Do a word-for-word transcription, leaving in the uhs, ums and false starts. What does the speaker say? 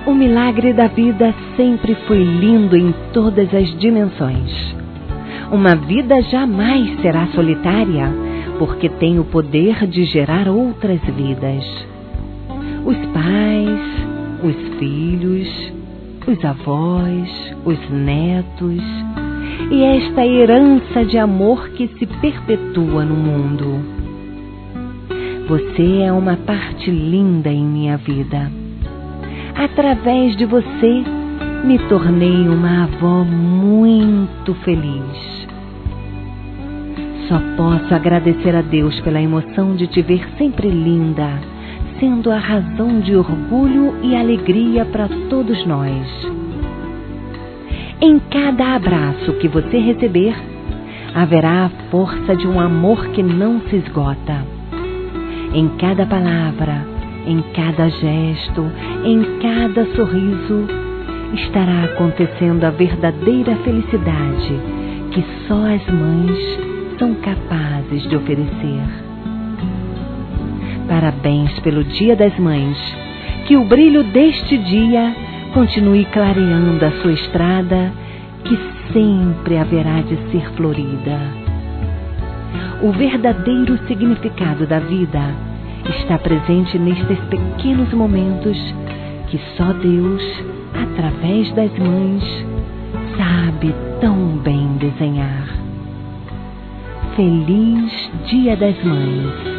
O milagre da vida sempre foi lindo em todas as dimensões. Uma vida jamais será solitária, porque tem o poder de gerar outras vidas. Os pais, os filhos, os avós, os netos, e esta herança de amor que se perpetua no mundo. Você é uma parte linda em minha vida. Através de você, me tornei uma avó muito feliz. Só posso agradecer a Deus pela emoção de te ver sempre linda, sendo a razão de orgulho e alegria para todos nós. Em cada abraço que você receber, haverá a força de um amor que não se esgota. Em cada palavra, em cada gesto, em cada sorriso, estará acontecendo a verdadeira felicidade que só as mães são capazes de oferecer. Parabéns pelo Dia das Mães. Que o brilho deste dia continue clareando a sua estrada, que sempre haverá de ser florida. O verdadeiro significado da vida está presente nestes pequenos momentos que só Deus, através das mães, sabe tão bem desenhar. Feliz Dia das Mães!